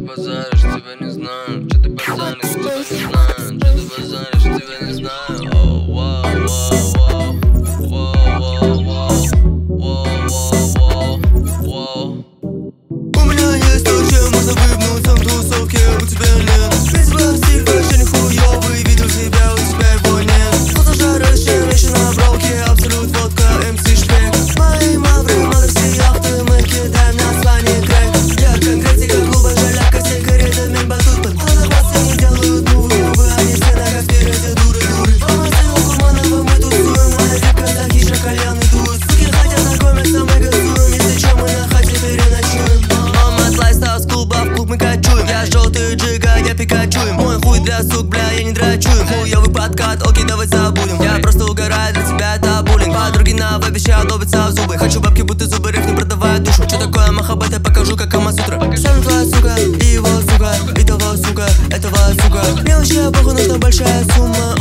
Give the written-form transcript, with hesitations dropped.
базаришь, тебя не знаю. Че ты базаришь, тебя не знаю. Че ты базаришь, тебя не знаю. Оу, вау, вау, вау, вау, вау, вау, вау, вау. У меня есть то, чем можно выгнуться в тусовке, у тебя нет. Весь твой стиль вообще не хуёвый, видел себя, у тебя его нет. Кто-то жарящая вещи на бровке, абсолют, водка, МС Шпек. Мои мавры, мадерси, яхты, мы кидаем название крэк. Я конкретика, клуба, жаляка, сигаретами батут. Под глаза не делают мувы, они все на как впереди дуры. Помазил Курманова, мы тусуем, а репка захища, кальян и дует. Суки хотят знакомиться, мы газуем, если чё, мы на хате переночуем. С клуба в клуб мы качуем. Я желтый джига, я Пикачу. Мой хуй для сук, бля, я не драчу. Хуёвый подкат, окей, давай забудем. Я просто угораю, для тебя это буллинг. Подруги на вебе ща долбятся в зубы. Хочу бабки, будто зубы, риф не продавая душу. Что такое махаббат, я покажу, как Камасутра. Сам твоя сука, и его сука, и того сука, этого сука. Мне вообще похуй, нужна большая сумма.